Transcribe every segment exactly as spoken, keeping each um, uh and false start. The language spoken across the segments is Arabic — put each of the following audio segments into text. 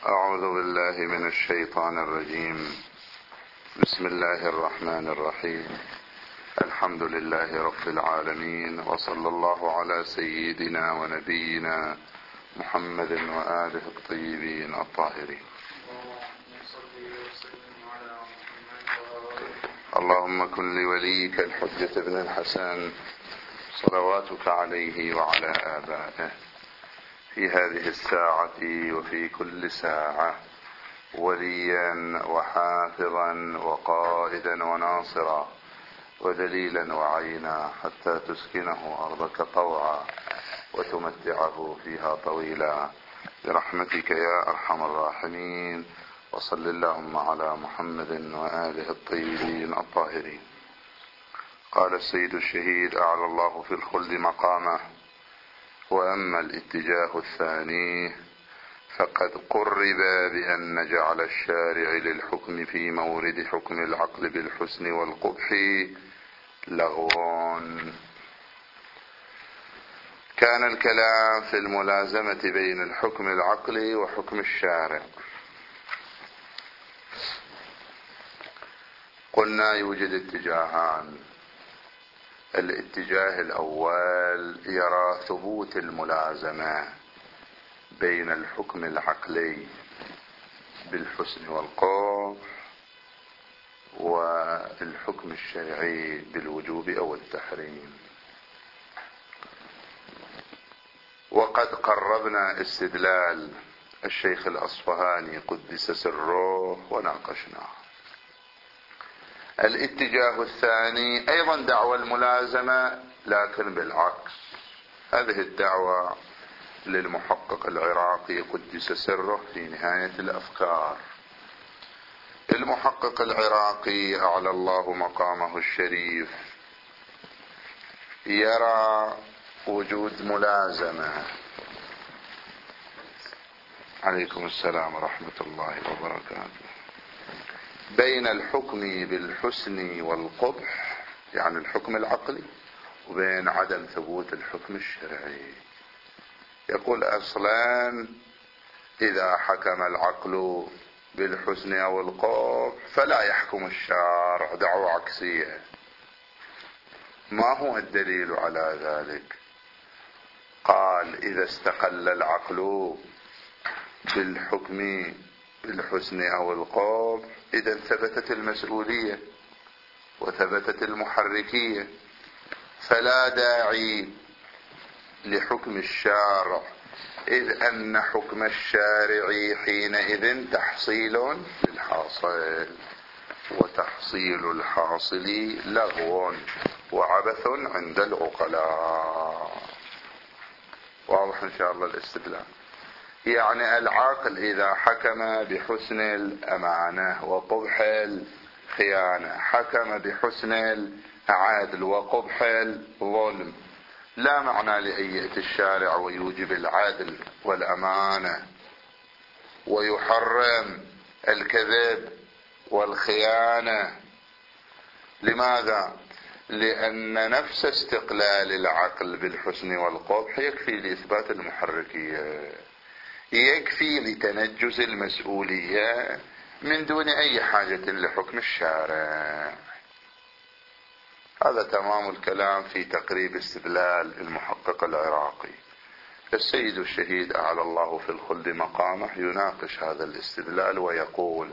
أعوذ بالله من الشيطان الرجيم. بسم الله الرحمن الرحيم. الحمد لله رب العالمين، وصلى الله على سيدنا ونبينا محمد وآله الطيبين الطاهرين. اللهم كن لوليك الحجة بن الحسن صلواتك عليه وعلى آبائه في هذه الساعة وفي كل ساعة وليا وحافظا وقائدا وناصرا ودليلا وعينا، حتى تسكنه أرضك طوعا وتمتعه فيها طويلا برحمتك يا أرحم الراحمين. وصل اللهم على محمد وآله الطيبين الطاهرين. قال السيد الشهيد أعلى الله في الخلد مقامه: وأما الاتجاه الثاني فقد قرب بأن نجعل الشارع للحكم في مورد حكم العقل بالحسن والقبح لغو. كان الكلام في الملازمة بين الحكم العقلي وحكم الشارع. قلنا يوجد اتجاهان. الاتجاه الأول يرى ثبوت الملازمة بين الحكم العقلي بالحسن والقبح والحكم الشرعي بالوجوب أو التحريم. وقد قربنا استدلال الشيخ الأصفهاني قدس سره وناقشناه. الاتجاه الثاني أيضا دعوى الملازمة لكن بالعكس. هذه الدعوة للمحقق العراقي قدس سره في نهاية الأفكار. المحقق العراقي أعلى الله مقامه الشريف يرى وجود ملازمة. عليكم السلام ورحمة الله وبركاته. بين الحكم بالحسن والقبح، يعني الحكم العقلي، وبين عدم ثبوت الحكم الشرعي. يقول أصلا إذا حكم العقل بالحسن أو القبح فلا يحكم الشارع. دعوة عكسية. ما هو الدليل على ذلك؟ قال: إذا استقل العقل بالحكم بالحسن أو القبح إذا ثبتت المسؤولية وثبتت المحركية، فلا داعي لحكم الشارع، إذ أن حكم الشارع حينئذ تحصيل للحاصل، وتحصيل الحاصل لغو وعبث عند العقلاء. واضح إن شاء الله الاستدلال؟ يعني العقل إذا حكم بحسن الأمانة وقبح الخيانة، حكم بحسن العدل وقبح الظلم، لا معنى لأن يأتي الشارع ويوجب العدل والأمانة ويحرم الكذب والخيانة. لماذا؟ لأن نفس استقلال العقل بالحسن والقبح يكفي لإثبات المحركية، يكفي لتنجز المسؤولية من دون أي حاجة لحكم الشارع. هذا تمام الكلام في تقريب استدلال المحقق العراقي. السيد الشهيد أعلى الله في الخلد مقامه يناقش هذا الاستدلال ويقول: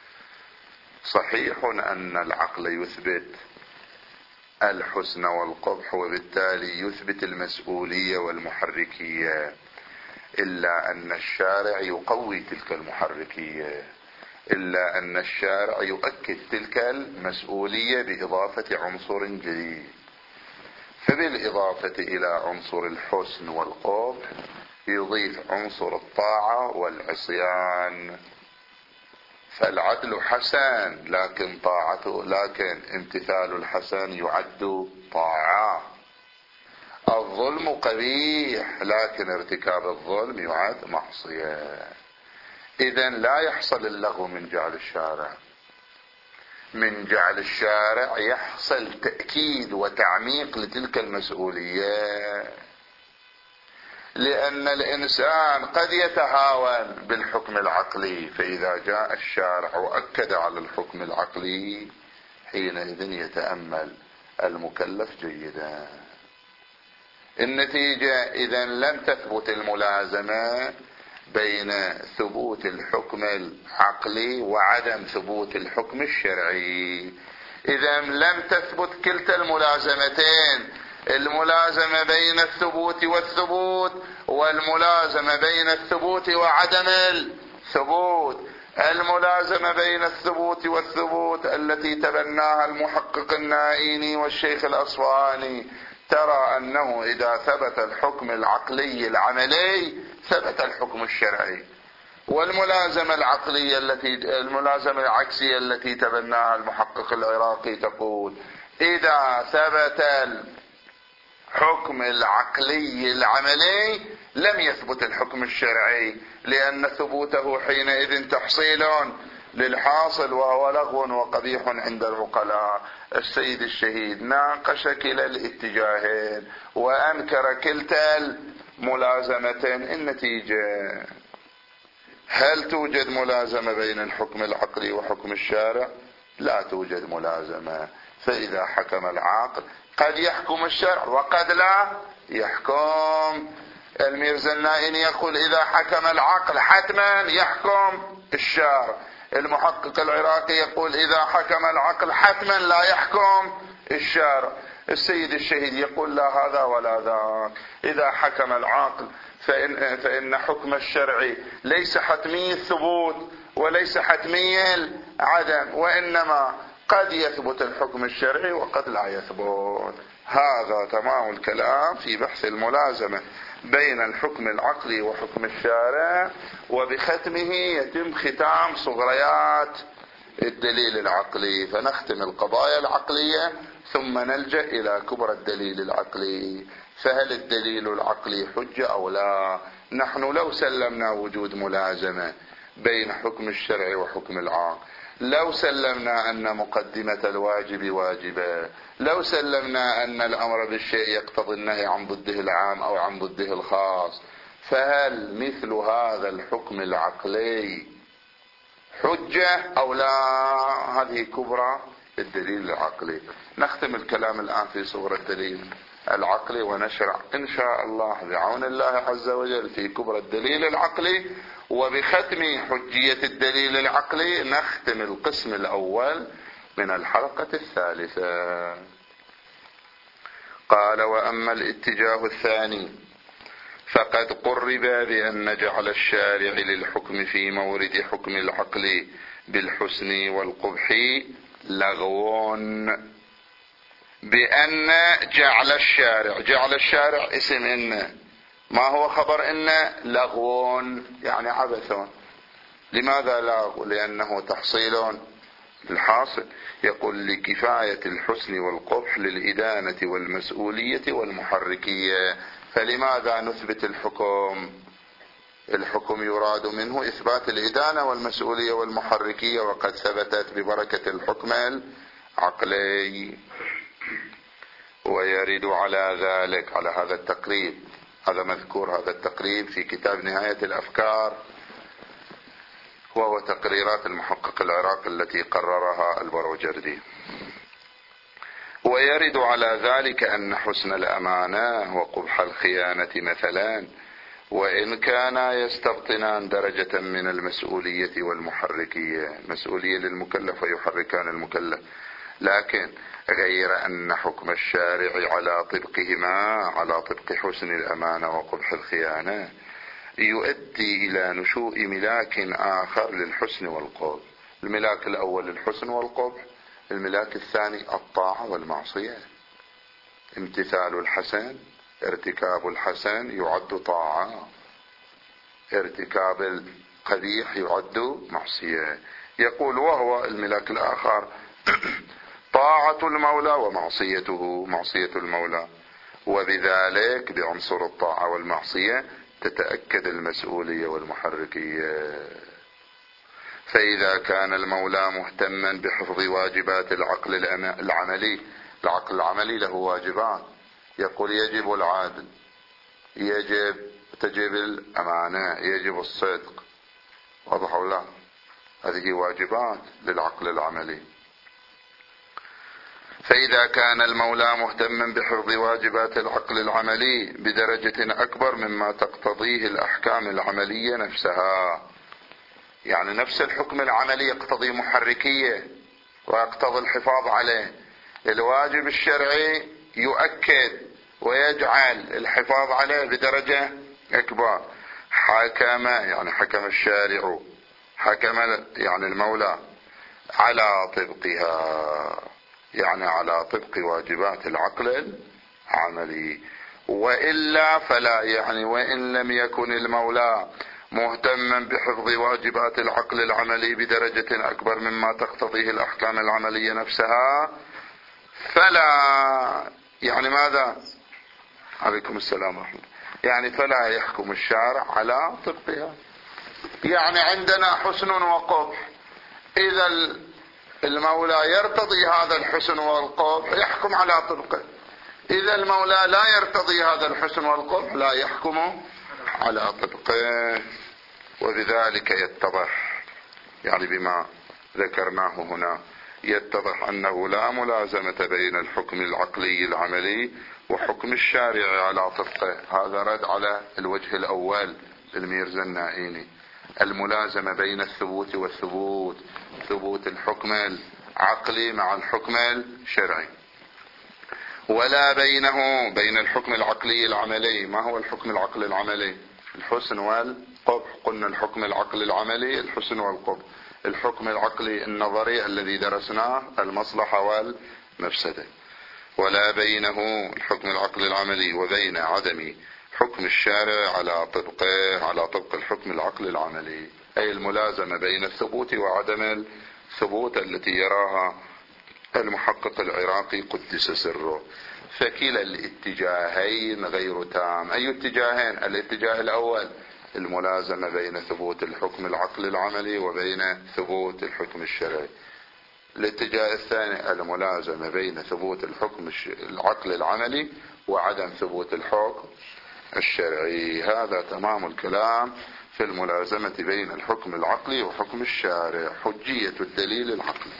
صحيح أن العقل يثبت الحسن والقبح وبالتالي يثبت المسؤولية والمحركية، إلا أن الشارع يقوي تلك المحركية، إلا أن الشارع يؤكد تلك المسؤولية بإضافة عنصر جديد. فبالإضافة إلى عنصر الحسن والقبح يضيف عنصر الطاعة والعصيان. فالعدل حسن لكن طاعته لكن امتثال الحسن يعد طاعة. الظلم قبيح لكن ارتكاب الظلم يعد معصية. إذن لا يحصل اللغو من جعل الشارع. من جعل الشارع يحصل تأكيد وتعميق لتلك المسؤولية. لأن الإنسان قد يتهاون بالحكم العقلي، فإذا جاء الشارع وأكد على الحكم العقلي حينئذ يتأمل المكلف جيدا. النتيجة إذا لم تثبت الملازمة بين ثبوت الحكم العقلي وعدم ثبوت الحكم الشرعي. إذا لم تثبت كلتا الملازمتين، الملازمة بين الثبوت والثبوت، والملازمة بين الثبوت وعدم الثبوت. الملازمة بين الثبوت والثبوت التي تبناها المحقق النائيني والشيخ الأصفهاني ترى أنه إذا ثبت الحكم العقلي العملي ثبت الحكم الشرعي. والملازمة العقلية التي الملازمة العكسية التي تبناها المحقق العراقي تقول إذا ثبت الحكم العقلي العملي لم يثبت الحكم الشرعي، لأن ثبوته حينئذ تحصيل للحاصل وهو لغو وقبيح عند العقلاء. السيد الشهيد ناقش كلا الاتجاهين وأنكر كلتا الملازمتين. النتيجة هل توجد ملازمة بين الحكم العقلي وحكم الشارع؟ لا توجد ملازمة. فإذا حكم العاقل قد يحكم الشرع وقد لا يحكم. الميرزا النائيني يقول إذا حكم العقل حتما يحكم الشارع. المحقق العراقي يقول إذا حكم العقل حتما لا يحكم الشارع. السيد الشهيد يقول لا هذا ولا ذاك. إذا حكم العقل فإن, فإن حكم الشرع ليس حتمي الثبوت وليس حتمي العدم، وإنما قد يثبت الحكم الشرعي وقد لا يثبت. هذا تمام الكلام في بحث الملازمة بين الحكم العقلي وحكم الشارع، وبختمه يتم ختام صغريات الدليل العقلي، فنختم القضايا العقلية ثم نلجأ إلى كبرى الدليل العقلي. فهل الدليل العقلي حجة أو لا؟ نحن لو سلمنا وجود ملازمة بين حكم الشرع وحكم العقل، لو سلمنا أن مقدمة الواجب واجبة، لو سلمنا أن الأمر بالشيء يقتضي النهي عن ضده العام أو عن ضده الخاص، فهل مثل هذا الحكم العقلي حجة أو لا؟ هذه كبرى الدليل العقلي. نختم الكلام الآن في صورة الدليل العقلي ونشرع إن شاء الله بعون الله عز وجل في كبرى الدليل العقلي، وبختم حجية الدليل العقلي نختم القسم الأول من الحلقة الثالثة. قال وأما الاتجاه الثاني فقد قرب بأن جعل الشارع للحكم في مورد حكم العقل بالحسن والقبح لغو. بأن جعل الشارع، جعل الشارع اسم إن، ما هو خبر إن؟ لغو يعني عبث. لماذا لغو؟ لأنه تحصيل الحاصل. يقول لكفاية الحسن والقبح للإدانة والمسؤولية والمحركية. فلماذا نثبت الحكم؟ الحكم يراد منه إثبات الإدانة والمسؤولية والمحركية، وقد ثبتت ببركة الحكم العقلي. ويرد على ذلك، على هذا التقريب، هذا مذكور هذا التقريب في كتاب نهاية الأفكار، وهو تقريرات المحقق العراقي التي قررها البروجردي. ويرد على ذلك أن حسن الأمانة وقبح الخيانة مثلا وإن كانا يستبطنان درجة من المسؤولية والمحركية، مسؤولية للمكلف ويحركان المكلف، لكن غير أن حكم الشارع على طبقهما، على طبق حسن الأمانة وقبح الخيانة، يؤدي إلى نشوء ملاك آخر للحسن والقبح. الملاك الأول الحسن والقبح، الملاك الثاني الطاعة والمعصية. امتثال الحسن، ارتكاب الحسن يعد طاعة، ارتكاب القبيح يعد معصية. يقول وهو الملاك الآخر طاعة المولى ومعصيته، معصية المولى، وبذلك بعنصر الطاعة والمعصية تتأكد المسؤولية والمحركية. فإذا كان المولى مهتما بحفظ واجبات العقل العملي، العقل العملي له واجبات، يقول يجب العدل، يجب تجب الأمانة، يجب الصدق، واضح ولا لا؟ هذه واجبات للعقل العملي. فإذا كان المولى مهتما بحفظ واجبات العقل العملي بدرجة أكبر مما تقتضيه الأحكام العملية نفسها، يعني نفس الحكم العملي يقتضي محركية ويقتضي الحفاظ عليه، الواجب الشرعي يؤكد ويجعل الحفاظ عليه بدرجة أكبر. حكم يعني حكم الشارع، حكم يعني المولى على طبقها، يعني على طبق واجبات العقل العملي. وإلا فلا، يعني وإن لم يكن المولى مهتما بحفظ واجبات العقل العملي بدرجة أكبر مما تقتضيه الأحكام العملية نفسها فلا، يعني ماذا؟ عليكم السلام ورحمة الله. يعني فلا يحكم الشارع على طبقها. يعني عندنا حسن وقبح، إذا المولى يرتضي هذا الحسن والقبح يحكم على طبقه، إذا المولى لا يرتضي هذا الحسن والقبح لا يحكم على طبقه. وبذلك يتضح، يعني بما ذكرناه هنا يتضح أنه لا ملازمة بين الحكم العقلي العملي وحكم الشارع على طبقه. هذا رد على الوجه الأول للميرزا النائيني، الملازمة بين الثبوت والثبوت، ثبوت الحكم العقلي مع الحكم الشرعي، ولا بينه بين الحكم العقلي العملي. ما هو الحكم العقلي العملي؟ الحسن والقبح. قلنا الحكم العقلي العملي الحسن والقبح. الحكم العقلي النظري الذي درسناه المصلحة والمفسدة. ولا بينه الحكم العقلي العملي وبين عدم حكم الشارع على طبقه، على طبق الحكم العقلي العملي، أي الملازمة بين الثبوت وعدم الثبوت التي يراها المحقق العراقي قدس سره. فكلا الاتجاهين غير تام. أي اتجاهين؟ الاتجاه الأول الملازمة بين ثبوت الحكم العقلي العملي وبين ثبوت الحكم الشرعي. الاتجاه الثاني الملازمة بين ثبوت الحكم العقلي العملي وعدم ثبوت الحكم الشرعي. هذا تمام الكلام في الملازمة بين الحكم العقلي وحكم الشارع. حجية الدليل العقلي.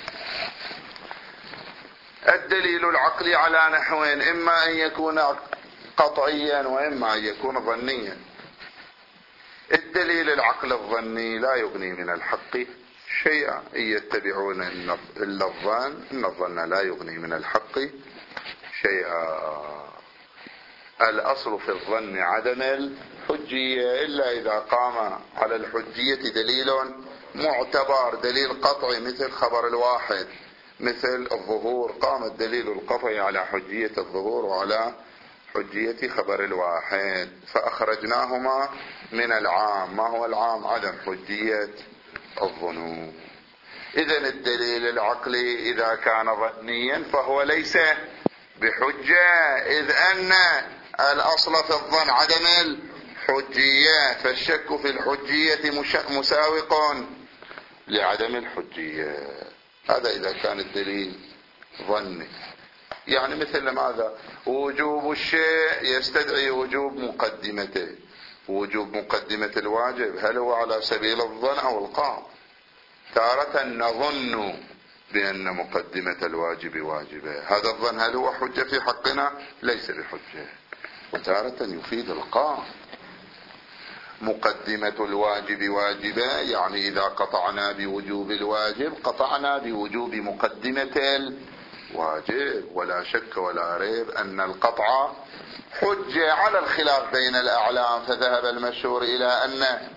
الدليل العقلي على نحوين، إما أن يكون قطعيا وإما أن يكون ظنيا. الدليل العقل الظني لا يغني من الحق شيئا، إن يتبعون إلا الظن إن الظن لا يغني من الحق شيئا. الأصل في الظن عدم الحجية، إلا إذا قام على الحجية دليل معتبر، دليل قطعي مثل خبر الواحد، مثل الظهور، قام الدليل القطعي على حجية الظهور وعلى حجية خبر الواحد فأخرجناهما من العام. ما هو العام؟ عدم حجية الظنون. إذن الدليل العقلي إذا كان ظنيا فهو ليس بحجة، إذ أن الأصل في الظن عدم الحجية، فالشك في الحجية مساوق لعدم الحجية. هذا إذا كان الدليل ظني. يعني مثل ماذا؟ وجوب الشيء يستدعي وجوب مقدمته. وجوب مقدمة الواجب هل هو على سبيل الظن أو القطع؟ تارة نظن بأن مقدمة الواجب واجبة، هذا الظن هل هو حجة في حقنا؟ ليس بحجة. وتارة يفيد القطع. مقدمة الواجب واجبة، يعني إذا قطعنا بوجوب الواجب قطعنا بوجوب مقدمة الواجب. ولا شك ولا ريب أن القطع حجة على الخلاف بين الأعلام، فذهب المشهور إلى أن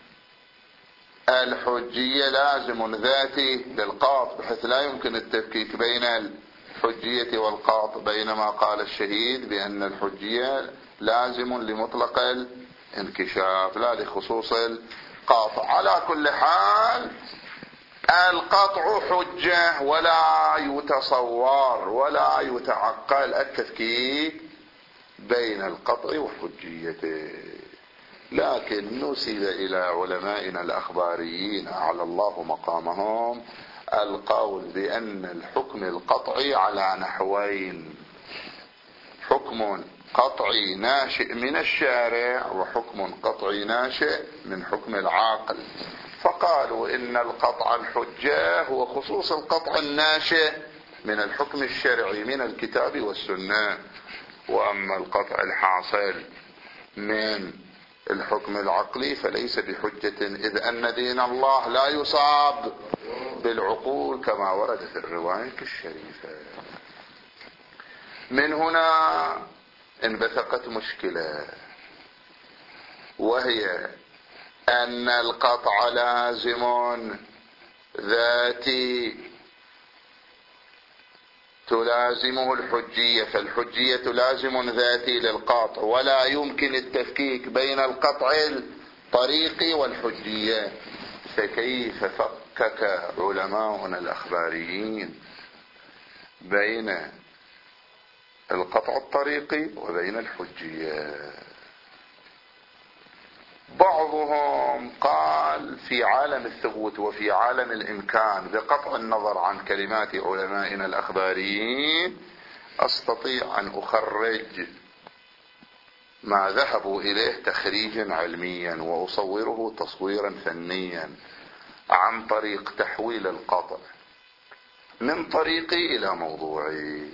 الحجية لازم ذاتي للقاط، بحيث لا يمكن التفكيك بين الحجية والقاط، بينما قال الشهيد بأن الحجية لازم لمطلق الانكشاف لا لخصوص القاطع. على كل حال القطع حجة ولا يتصور ولا يتعقل التفكيك بين القطع وحجيته. لكن نسب إلى علمائنا الأخباريين على الله مقامهم القول بأن الحكم القطعي على نحوين: حكم قطعي ناشئ من الشارع وحكم قطعي ناشئ من حكم العاقل. فقالوا إن القطع الحجة هو خصوص القطع الناشئ من الحكم الشرعي من الكتاب والسنة، وأما القطع الحاصل من الحكم العقلي فليس بحجة، إذ أن دين الله لا يصاب بالعقول كما ورد في الرواية الشريفة. من هنا انبثقت مشكلة، وهي أن القطع لازم ذاتي تلازمه الحجية، فالحجية لازم ذاتي للقطع، ولا يمكن التفكيك بين القطع الطريقي والحجية. فكيف فكك علماؤنا الأخباريين بين القطع الطريقي وبين الحجية؟ بعضهم قال في عالم الثبوت وفي عالم الإمكان بقطع النظر عن كلمات علمائنا الأخباريين أستطيع أن أخرج ما ذهبوا إليه تخريجا علميا وأصوره تصويرا فنيا عن طريق تحويل القطع من طريقي إلى موضوعي.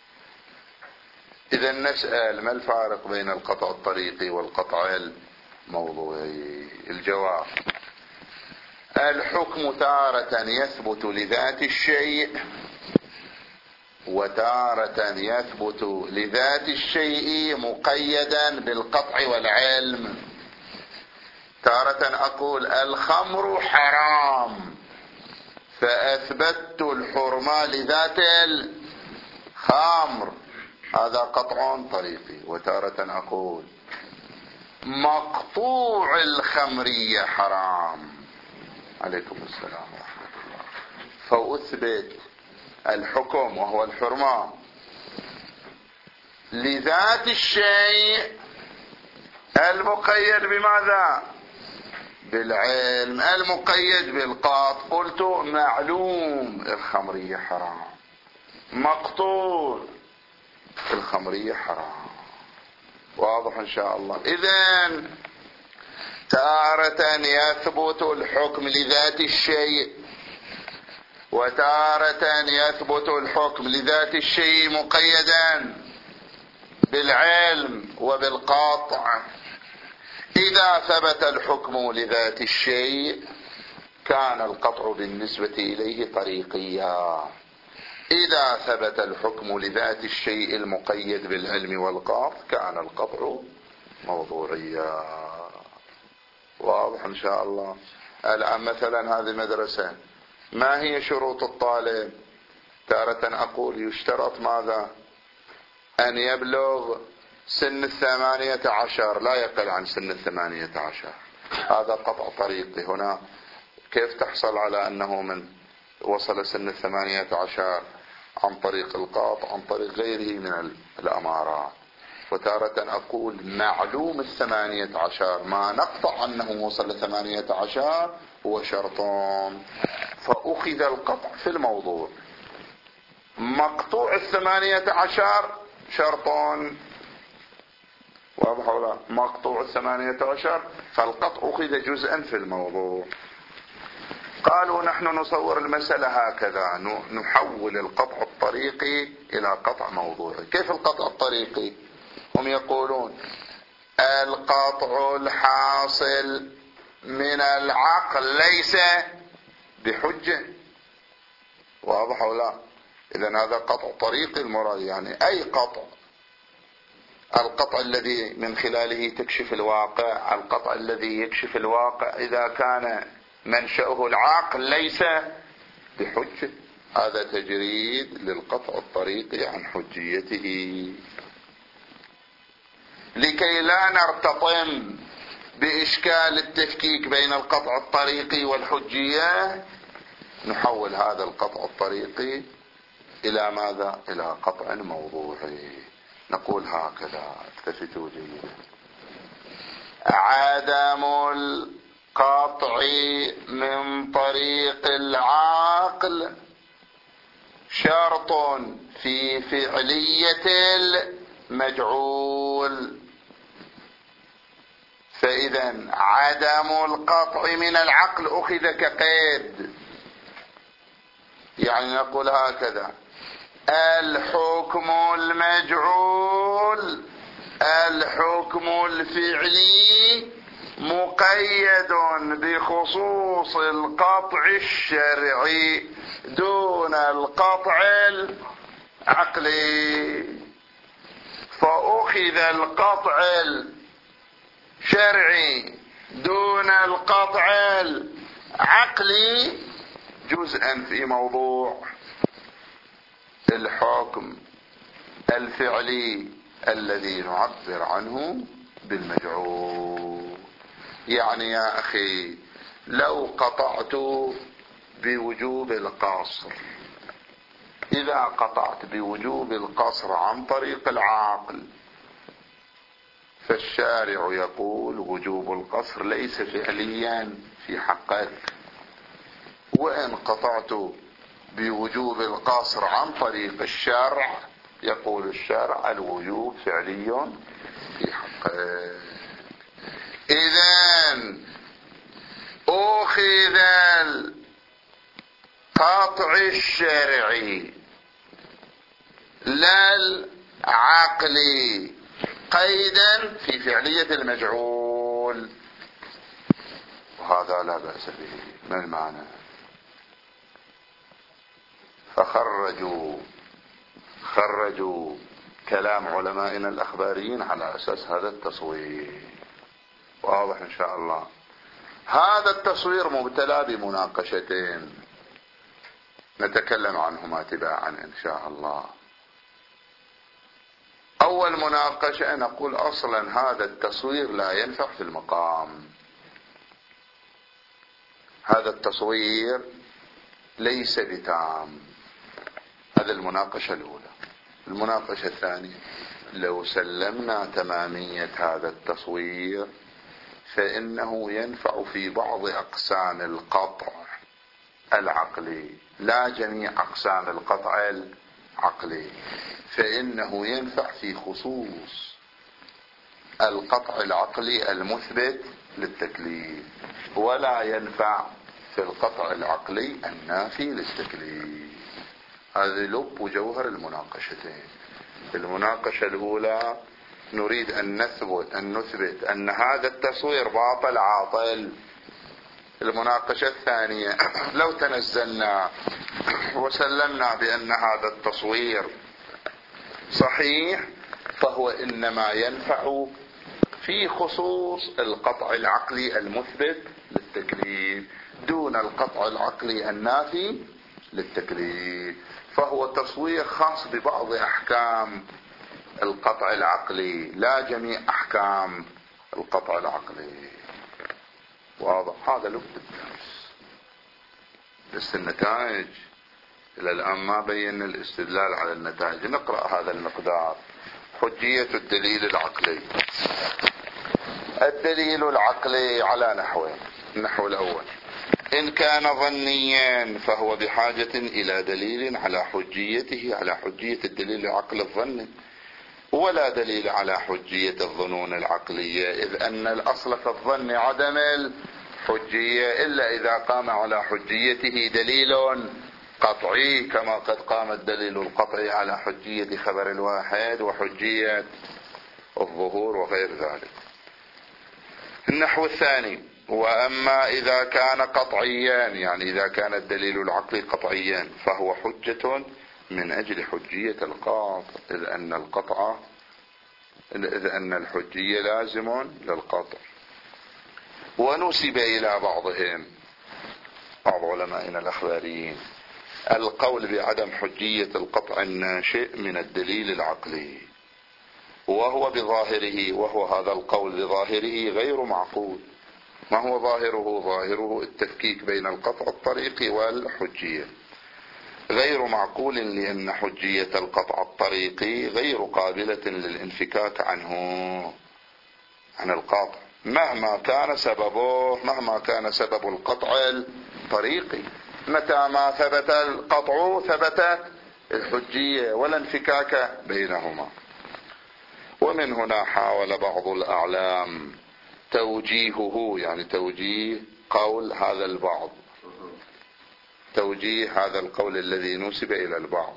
إذا نسأل ما الفارق بين القطع الطريقي والقطع الموضوعي؟ الجواب: الحكم تارة يثبت لذات الشيء، وتارة يثبت لذات الشيء مقيدا بالقطع والعلم. تارة أقول الخمر حرام فأثبتت الحرمة لذات الخمر، هذا قطع طريقي. وتارة أقول مقطوع الخمرية حرام، عليكم السلام ورحمة الله، فأثبت الحكم وهو الحرمة لذات الشيء المقيد بماذا؟ بالعلم، المقيد بالقطع. قلت معلوم الخمرية حرام، مقطوع الخمرية حرام. واضح ان شاء الله؟ اذن تارة يثبت الحكم لذات الشيء، وتارة يثبت الحكم لذات الشيء مقيدا بالعلم وبالقطع. إذا ثبت الحكم لذات الشيء كان القطع بالنسبة إليه طريقيا، إذا ثبت الحكم لذات الشيء المقيد بالعلم والقطع كان القطع موضوعيا. واضح إن شاء الله؟ الآن مثلا هذه مدرسة، ما هي شروط الطالب؟ تارة أقول يشترط ماذا؟ أن يبلغ سن الثمانية عشر، لا يقل عن سن الثمانية عشر، هذا قطع طريقي. هنا كيف تحصل على أنه من وصل سن الثمانية عشر؟ عن طريق القطع، عن طريق غيره من الأمارات. وتارة أقول معلوم الثمانية عشر، ما نقطع أنه وصل لثمانية عشر هو شرطان، فأخذ القطع في الموضوع. مقطوع الثمانية عشر شرطان، واضح ولا؟ مقطوع الثمانية عشر فالقطع أخذ جزءا في الموضوع. قالوا نحن نصور المسألة هكذا، نحول القطع الطريقي إلى قطع موضوعي. كيف القطع الطريقي؟ هم يقولون القطع الحاصل من العقل ليس بحجة، واضح ولا؟ إذن هذا قطع طريقي المراد، يعني أي قطع، القطع الذي من خلاله تكشف الواقع، القطع الذي يكشف الواقع إذا كان منشأه العقل ليس بحجة، هذا تجريد للقطع الطريقي عن حجيته. لكي لا نرتطم بإشكال التفكيك بين القطع الطريقي والحجية نحول هذا القطع الطريقي إلى ماذا؟ إلى قطع موضوعي. نقول هكذا، التفتوا جيدا: عدم القطع من طريق العقل شرط في فعلية مجعول. فإذا عدم القطع من العقل أخذ كقيد. يعني نقول هكذا: الحكم المجعول الحكم الفعلي مقيد بخصوص القطع الشرعي دون القطع العقلي. فأخذ القطع الشرعي دون القطع العقلي جزءا في موضوع الحكم الفعلي الذي نعبر عنه بالمجعول. يعني يا أخي لو قطعت بوجوب القصر، إذا قطعت بوجوب القصر عن طريق العقل فالشارع يقول وجوب القصر ليس فعليا في حقك. وإن قطعت بوجوب القصر عن طريق الشرع يقول الشرع الوجوب فعلي في حقك. إذن أخذ القطع الشرعي لا العقلي قيدا في فعلية المجعول، وهذا لا بأس به. ما المعنى؟ فخرجوا خرجوا كلام علمائنا الأخباريين على أساس هذا التصوير. واضح إن شاء الله. هذا التصوير مبتلى بمناقشتين نتكلم عنهما تباعا إن شاء الله. أول مناقشة نقول أصلا هذا التصوير لا ينفع في المقام. هذا التصوير ليس بتام. هذا المناقشة الأولى. المناقشة الثانية: لو سلمنا تمامية هذا التصوير فإنه ينفع في بعض أقسام القطع العقلي لا جميع أقسام القطع العقلي. فإنه ينفع في خصوص القطع العقلي المثبت للتكليف، ولا ينفع في القطع العقلي النافي للتكليف. هذه لب وجوهر المناقشتين. المناقشة الأولى نريد أن نثبت أن نثبت أن هذا التصوير باطل عاطل. المناقشة الثانية لو تنزلنا وسلمنا بأن هذا التصوير صحيح فهو إنما ينفع في خصوص القطع العقلي المثبت للتكليف دون القطع العقلي النافي للتكليف. فهو تصوير خاص ببعض أحكام القطع العقلي لا جميع أحكام القطع العقلي. واضح؟ هذا لب الدرس. بس النتائج إلى الآن ما بينا الاستدلال على النتائج. نقرأ هذا المقدار: حجية الدليل العقلي. الدليل العقلي على نحوين. النحو الأول: إن كان ظنيا فهو بحاجة إلى دليل على حجيته على حجية الدليل العقلي الظني، ولا دليل على حجية الظنون العقلية، إذ أن الأصل في الظن عدم الحجية إلا إذا قام على حجيته دليل قطعي، كما قد قام الدليل القطعي على حجية خبر الواحد وحجية الظهور وغير ذلك. النحو الثاني: وأما إذا كان قطعيا، يعني إذا كان الدليل العقلي قطعيا، فهو حجة من أجل حجية القاطع، إذ أن القطع إذ أن الحجية لازم للقطع. ونسب إلى بعضهم بعض علمائنا الأخباريين القول بعدم حجية القطع الناشئ من الدليل العقلي، وهو بظاهره وهو هذا القول بظاهره غير معقول. ما هو ظاهره؟ ظاهره التفكيك بين القطع الطريقي والحجية، غير معقول لأن حجية القطع الطريقي غير قابلة للانفكاك عنه عن القاطع مهما كان سببه مهما كان سبب القطع الطريقي. متى ما ثبت القطع ثبتت الحجية ولا انفكاك بينهما. ومن هنا حاول بعض الأعلام توجيهه، يعني توجيه قول هذا البعض، توجيه هذا القول الذي نسب إلى البعض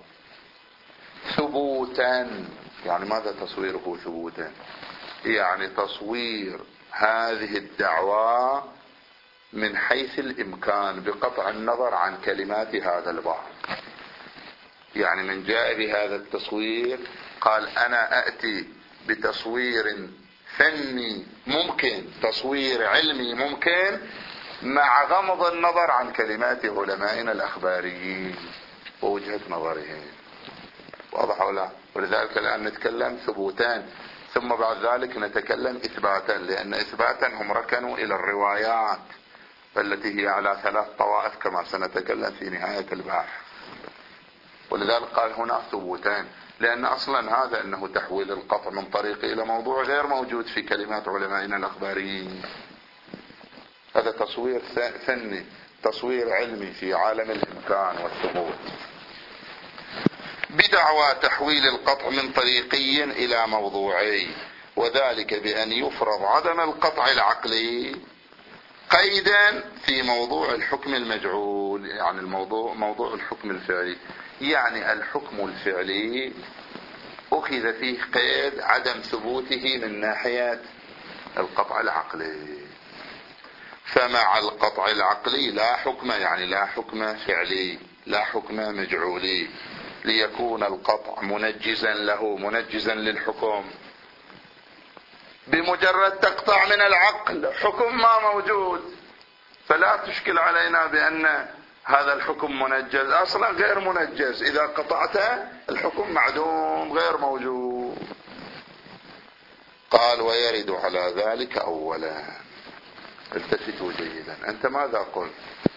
ثبوتا. يعني ماذا تصويره ثبوتا؟ يعني تصوير هذه الدعوى من حيث الإمكان بقطع النظر عن كلمات هذا البعض. يعني من جاء بهذا التصوير قال أنا أأتي بتصوير فني ممكن، تصوير علمي ممكن، مع غمض النظر عن كلمات علمائنا الأخباريين ووجهة نظرهم. واضح ولا؟ ولذلك الآن نتكلم ثبوتان، ثم بعد ذلك نتكلم إثباتا، لأن إثباتا هم ركنوا إلى الروايات التي هي على ثلاث طوائف كما سنتكلم في نهاية البحث. ولذلك قال هنا ثبوتان، لأن أصلا هذا أنه تحويل القطع من طريق إلى موضوع غير موجود في كلمات علمائنا الأخباريين. هذا تصوير فني، تصوير علمي في عالم الإمكان والثبوت، بدعوى تحويل القطع من طريقي إلى موضوعي، وذلك بأن يفرض عدم القطع العقلي قيدا في موضوع الحكم المجعول. يعني الموضوع موضوع الحكم الفعلي، يعني الحكم الفعلي أخذ فيه قيد عدم ثبوته من ناحية القطع العقلي. فمع القطع العقلي لا حكم، يعني لا حكم فعلي، لا حكم مجعولي، ليكون القطع منجزا له، منجزا للحكم. بمجرد تقطع من العقل حكم ما موجود، فلا تشكل علينا بأن هذا الحكم منجز، أصلا غير منجز. إذا قطعت الحكم معدوم غير موجود. قال ويرد على ذلك أولا. التفتوا جيدا، أنت ماذا قلت؟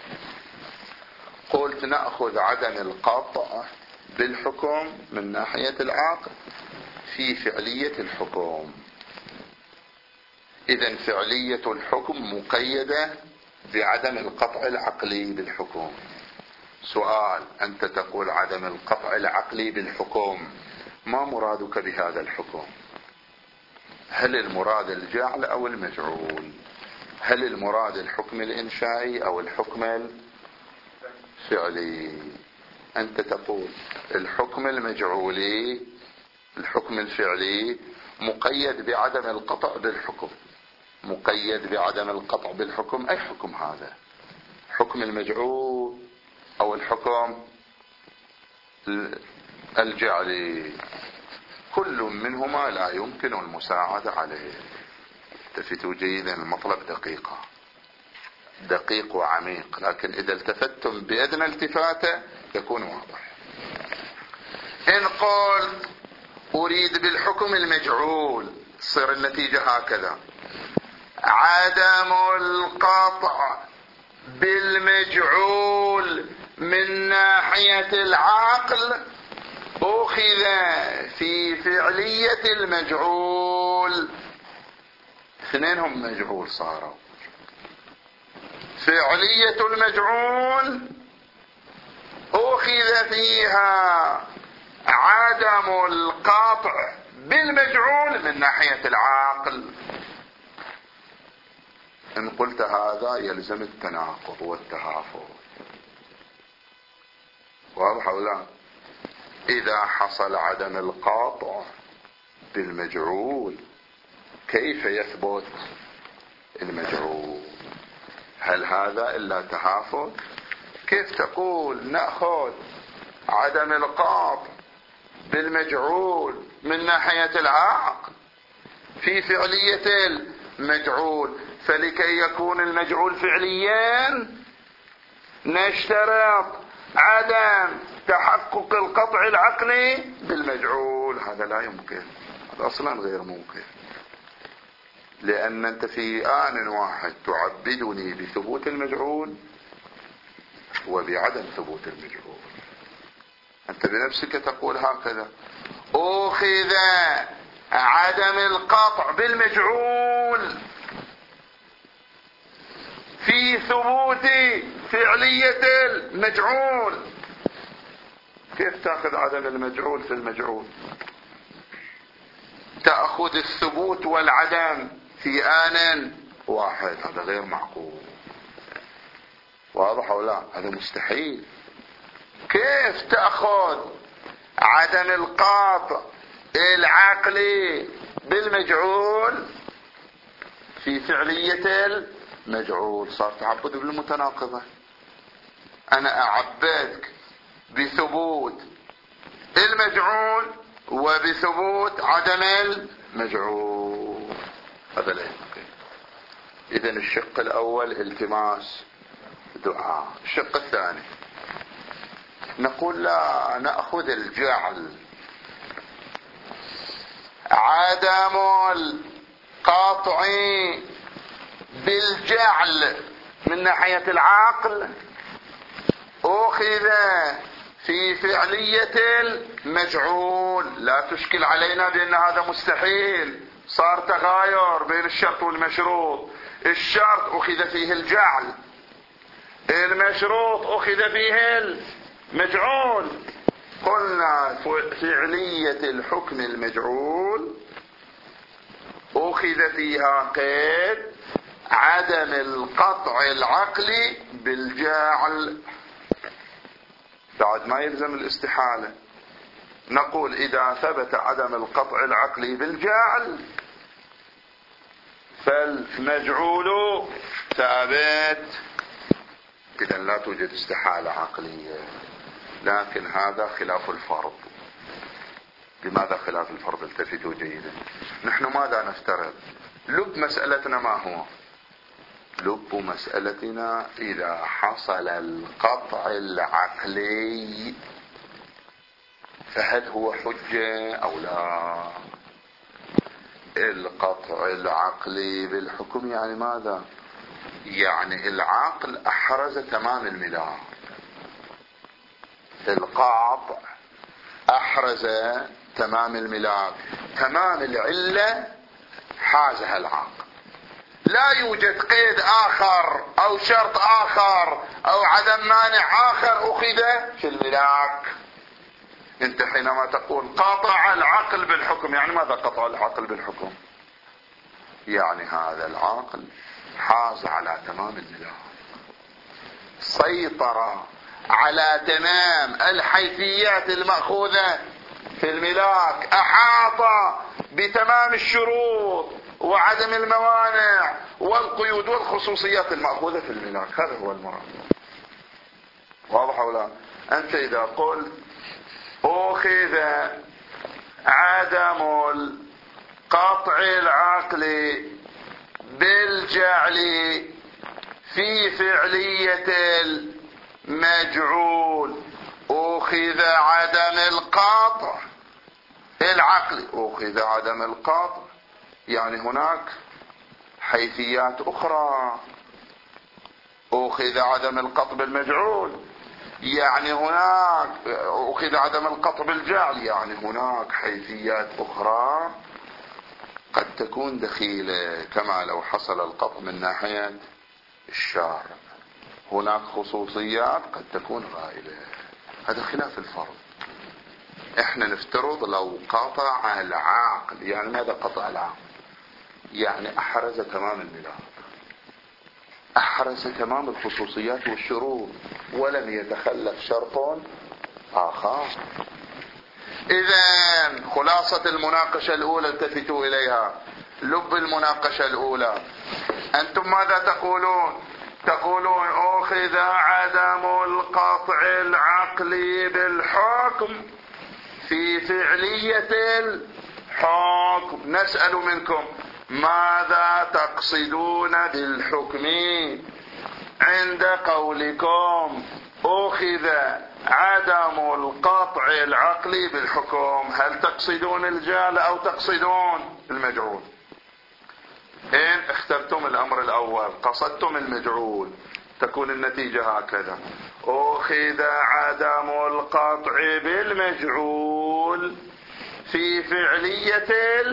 قلت نأخذ عدم القطع بالحكم من ناحية العقل في فعلية الحكم. إذن فعلية الحكم مقيدة بعدم القطع العقلي بالحكم. سؤال، أنت تقول عدم القطع العقلي بالحكم، ما مرادك بهذا الحكم؟ هل المراد الجعل أو المجعول؟ هل المراد الحكم الإنشائي أو الحكم الفعلي؟ أنت تقول الحكم المجعولي، الحكم الفعلي مقيد بعدم القطع بالحكم، مقيد بعدم القطع بالحكم. أي حكم هذا؟ حكم المجعول أو الحكم الجعلي؟ كل منهما لا يمكن المساعدة عليه. التفتوا جيدا، المطلب دقيقة، دقيق وعميق، لكن إذا التفتم بأذن التفاتة يكون واضح. إن قلت أريد بالحكم المجعول تصير النتيجة هكذا: عدم القطع بالمجعول من ناحية العقل أخذ في فعلية المجعول. اثنينهم مجعول صاروا. فعلية المجعول أخذ فيها عدم القطع بالمجعول من ناحية العقل. إن قلت هذا يلزم التناقض والتهافت. واضح ولا؟ إذا حصل عدم القطع بالمجعول كيف يثبت المجعول؟ هل هذا إلا تهافت؟ كيف تقول نأخذ عدم القطع بالمجعول من ناحية العقل في فعلية المجعول، فلكي يكون المجعول فعليا نشترط عدم تحقق القطع العقلي بالمجعول؟ هذا لا يمكن، هذا أصلا غير ممكن، لأن أنت في آن واحد تعبدني بثبوت المجعول وبعدم ثبوت المجعول. أنت بنفسك تقول هكذا: أخذ عدم القطع بالمجعول في ثبوت فعلية المجعول. كيف تأخذ عدم المجعول في المجعول؟ تأخذ الثبوت والعدم في آن واحد، هذا غير معقول. واضح أو لا؟ هذا مستحيل. كيف تأخذ عدم القاطع العقلي بالمجعول في فعلية المجعول؟ صار تعبد بالمتناقضة. أنا أعبدك بثبوت المجعول وبثبوت عدم المجعول، هذا لا يمكن. إذن الشق الأول التماس دعاء. الشق الثاني نقول لا، نأخذ الجعل، عدم القاطع بالجعل من ناحية العقل أخذ في فعلية المجعول. لا تشكل علينا بأن هذا مستحيل، صار تغاير بين الشرط والمشروط. الشرط أخذ فيه الجعل، المشروط أخذ فيه المجعول. قلنا فعلية الحكم المجعول أخذ فيها قيد عدم القطع العقلي بالجعل، بعد ما يلزم الاستحالة. نقول إذا ثبت عدم القطع العقلي بالجعل فالمجعول ثابت، إذا لا توجد استحالة عقلية. لكن هذا خلاف الفرض. لماذا خلاف الفرض؟ التفتوا جيدا. نحن ماذا نفترض؟ لب مسألتنا ما هو؟ لب مسألتنا إذا حصل القطع العقلي فهل هو حجة أو لا؟ القطع العقلي بالحكم يعني ماذا؟ يعني العقل أحرز تمام الملاك، القاطع أحرز تمام الملاك، تمام العلة حازها العقل. لا يوجد قيد آخر أو شرط آخر أو عدم مانع آخر أخذ في الملاك. انت حينما تقول قطع العقل بالحكم، يعني ماذا قطع العقل بالحكم؟ يعني هذا العقل حاز على تمام الملاك، سيطر على تمام الحيثيات المأخوذة في الملاك، أحاط بتمام الشروط وعدم الموانع والقيود والخصوصيات المأخوذة في الملاك. هذا هو المراد. واضح أو لا؟ أنت إذا قلت أخذ عدم القطع العقلي بالجعل في فعلية المجعول أخذ عدم القطع العقلي، أخذ عدم القطع يعني هناك حيثيات أخرى. أخذ عدم القطع بالمجعول يعني هناك، أخذ عدم القطع بالجعل يعني هناك حيثيات أخرى قد تكون دخيلة، كما لو حصل القطع من ناحية الشارع. هناك خصوصيات قد تكون غائبة. هذا خلاف الفرض. احنا نفترض لو قطع العقل، يعني ماذا قطع العقل؟ يعني احرز تمام الملاك، احرز تمام الخصوصيات والشروط ولم يتخلف شرط اخر. اذن خلاصة المناقشة الاولى التفتوا اليها، لب المناقشة الاولى، انتم ماذا تقولون؟ تقولون اخذ عدم القطع العقلي بالحكم في فعلية الحكم. نسأل منكم ماذا تقصدون بالحكم عند قولكم أخذ عدم القطع العقلي بالحكم؟ هل تقصدون الجعل أو تقصدون المجعول؟ إن اخترتم الأمر الأول قصدتم المجعول تكون النتيجة هكذا: أخذ عدم القطع بالمجعول في فعلية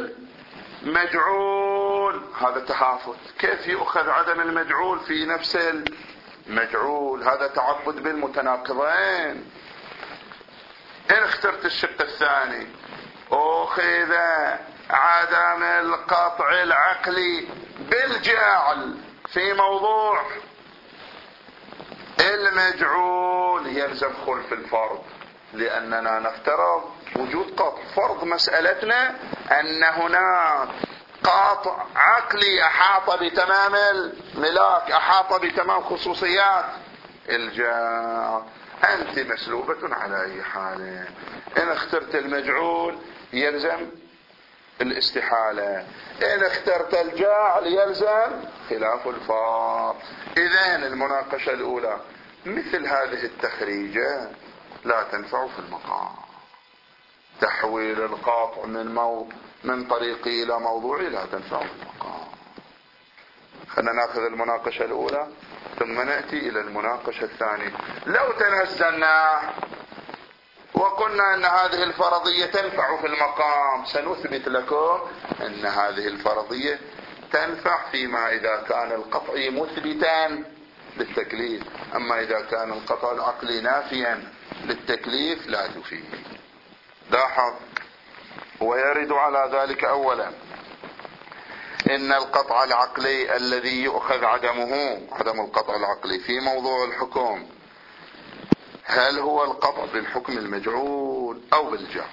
المجعول. هذا تحافظ. كيف يؤخذ عدم المجعول في نفس المجعول؟ هذا تعبد بالمتناقضين. إن اخترت الشق الثاني أخذ عدم القطع العقلي بالجعل في موضوع المجعول يلزم خلف الفرض، لأننا نفترض وجود قطع. فرض مسألتنا أن هناك قاطع عقلي أحاط بتمام الملاك، أحاط بتمام خصوصيات الجعل. أنت مسلوبة على أي حال. إن اخترت المجعول يلزم الاستحالة، إن اخترت الجعل يلزم خلاف الفرض. إذن المناقشة الأولى مثل هذه التخريجة لا تنفع في المقام. تحويل القاطع من موضوع من طريقي إلى موضوعي لا تنفع في المقام. خلنا ناخذ المناقشة الأولى ثم نأتي إلى المناقشة الثانية. لو تنزلنا وقلنا أن هذه الفرضية تنفع في المقام، سنثبت لكم أن هذه الفرضية تنفع فيما إذا كان القطع مثبتا للتكليف، أما إذا كان القطع العقلي نافيا للتكليف لا تفيد. لاحظ، ويرد على ذلك أولا إن القطع العقلي الذي يؤخذ عدمه، عدم القطع العقلي في موضوع الحكم، هل هو القطع بالحكم المجعول أو بالجعل؟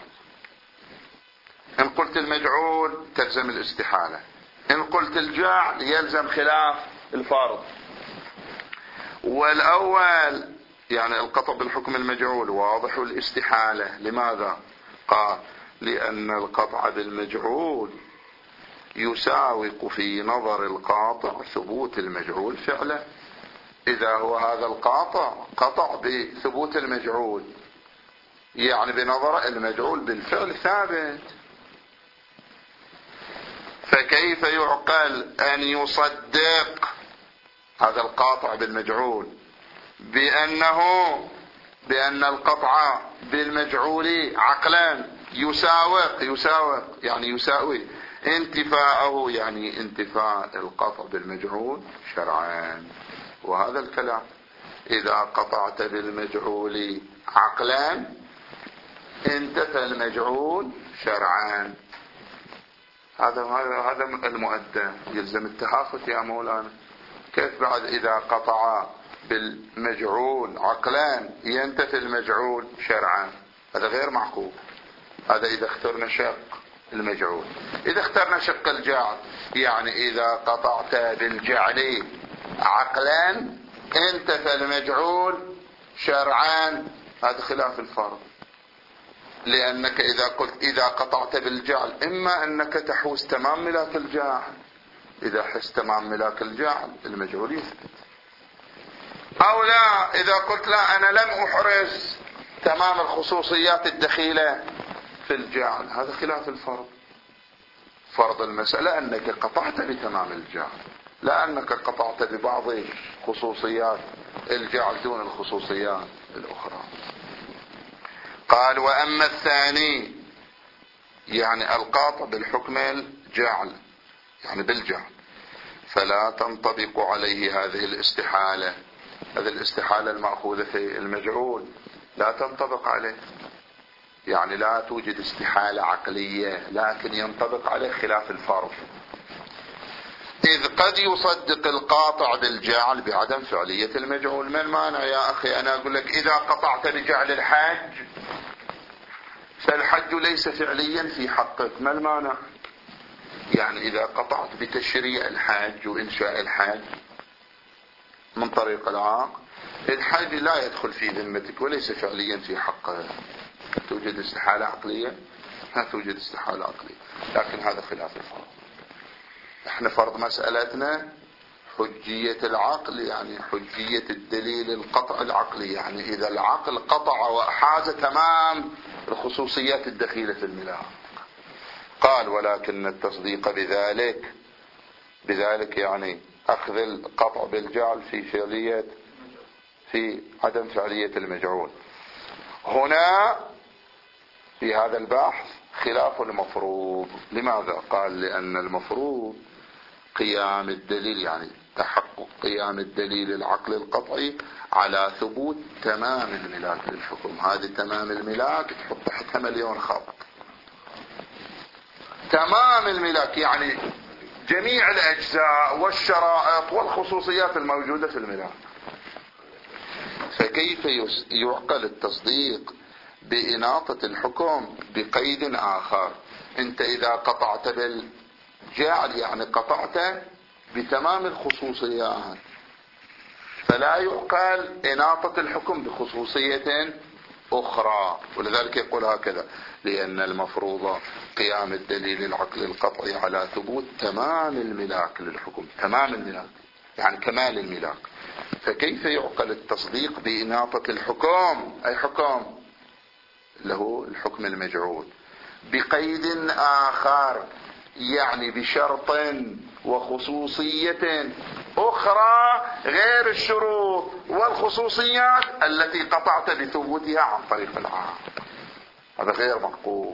إن قلت المجعول تلزم الاستحالة، إن قلت الجعل يلزم خلاف الفرض. والأول يعني القطع بالحكم المجعول واضح الاستحالة. لماذا؟ قال لأن القطع بالمجعول يساوق في نظر القاطع ثبوت المجعول فعلا. إذا هو هذا القاطع قطع بثبوت المجعول، يعني بنظر المجعول بالفعل ثابت، فكيف يعقل أن يصدق هذا القاطع بالمجعول بأنه بأن القطع بالمجعول عقلا يساوق يساوق يعني يساوي انتفاءه، يعني انتفاء القطع بالمجعول شرعا. وهذا الكلام إذا قطعت بالمجعول عقلا انتفى المجعول شرعا. هذا هذا المؤدى يلزم التهافت يا مولانا. كيف بعد إذا قطع بالمجعول عقلا ينتفي المجعول شرعا؟ هذا غير معقول. هذا إذا اخترنا شق المجعول. إذا اخترنا شق الجعل يعني إذا قطعت بالجعل عقلا انتفى المجعول شرعا، هذا خلاف الفرض. لأنك إذا قلت إذا قطعت بالجعل إما أنك تحوز تمام ملاك الجعل، إذا حس تمام ملاك الجعل المجعول يثبت، أو لا إذا قلت لا أنا لم أحرز تمام الخصوصيات الدخيلة في الجعل، هذا خلاف الفرض. فرض المسألة أنك قطعت بتمام الجعل، لا أنك قطعت ببعض خصوصيات الجعل دون الخصوصيات الأخرى. قال وأما الثاني يعني القاطع بالحكم الجعل يعني بالجعل فلا تنطبق عليه هذه الاستحالة. هذه الاستحالة المأخوذة في المجعول لا تنطبق عليه، يعني لا توجد استحالة عقلية، لكن ينطبق عليه خلاف الفرض. إذ قد يصدق القاطع بالجعل بعدم فعلية المجعول. ما المانع يا أخي أنا أقول لك إذا قطعت بجعل الحج فالحج ليس فعليا في حقك، ما المانع؟ يعني إذا قطعت بتشريع الحج وإنشاء الحج من طريق العاق، الحج لا يدخل في ذمتك وليس فعليا في حقه. توجد استحالة عقلية؟ لا توجد استحالة عقلية، لكن هذا خلاف الفرض. احنا فرض مسألتنا حجية العقل، يعني حجية الدليل القطع العقلي، يعني إذا العقل قطع وأحاز تمام الخصوصيات الدخيلة في الملاك. قال ولكن التصديق بذلك بذلك يعني أخذ القطع بالجعل في فعلية في عدم فعلية المجعول. هنا في هذا البحث خلاف المفروض. لماذا؟ قال لأن المفروض قيام الدليل، يعني تحقق قيام الدليل العقل القطعي على ثبوت تمام الملاك للحكم. هذه تمام الملاك تحط تحتها مليون خط. تمام الملاك، يعني جميع الأجزاء والشرائط والخصوصيات الموجودة في الملاك. فكيف يعقل التصديق بإناطة الحكم بقيد آخر؟ أنت إذا قطعت بالجعل يعني قطعت بتمام الخصوصيات، فلا يعقل إناطة الحكم بخصوصية أخرى. ولذلك يقول هكذا: لأن المفروض قيام الدليل العقلي القطعي على ثبوت تمام الملاك للحكم. تمام الملاك يعني كمال الملاك، فكيف يعقل التصديق بإناطة الحكم، أي حكم له الحكم المجعول، بقيد آخر يعني بشرط وخصوصية أخرى غير الشروط والخصوصيات التي قطعت بثبوتها عن طريق العام. هذا غير معقول.